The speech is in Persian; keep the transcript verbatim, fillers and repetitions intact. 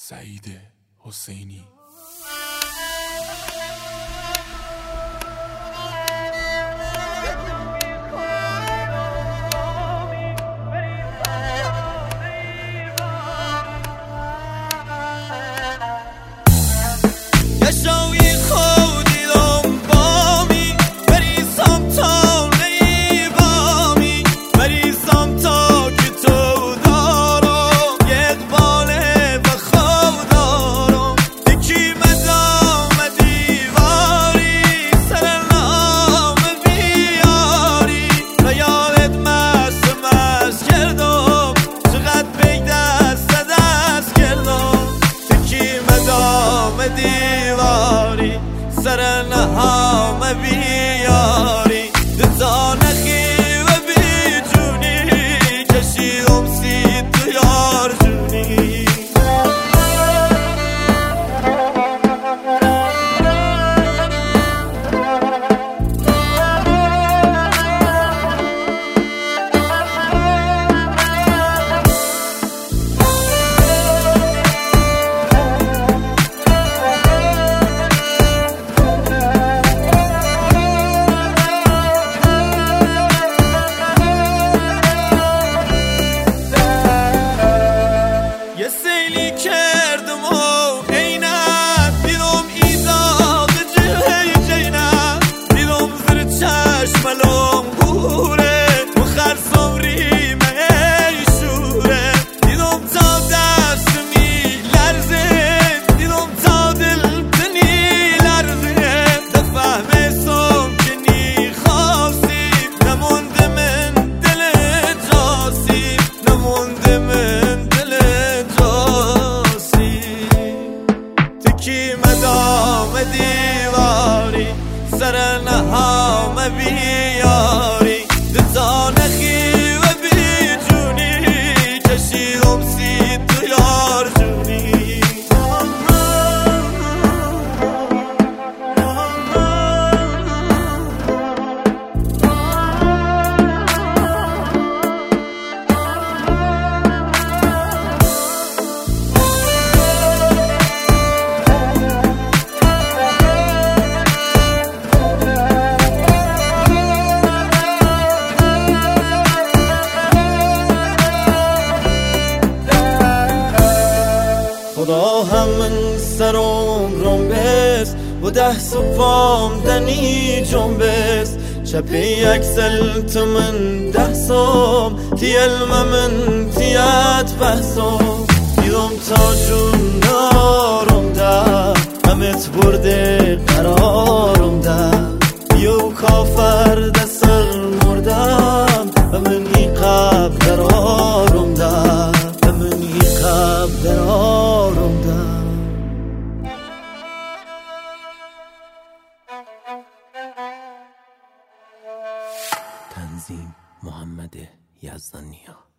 سعید حسینی. دیواری سر نهام بیاری دتا نخی و بی جونی کشیدم سی تو یار جونی کردم و عینت دیدم ایزاد جلوی جینت دیدم زیر چشملم بوره و خرسم ریمه ای شوره دیدم تا دست می لرزه دیدم تا دل تنی لرزه دفهمستم که نی خواستی نمونده من دل جاسی نمونده من مدام دیواری سر نهام بیاری دتا نخی و بی جونی کشیدم سی تو یار جونی خدا هم من سرم رنبس و ده صبحام دنی جنبس چپی یک سلت من ده سام تی علم من تیت بحثام دیدم تا جون نارم ده همت برده قرارم ده یو کافر ده سر مردم و من ای قبل درارم ده و من ای قبل درارم ده تنظیم محمد یزدانیا.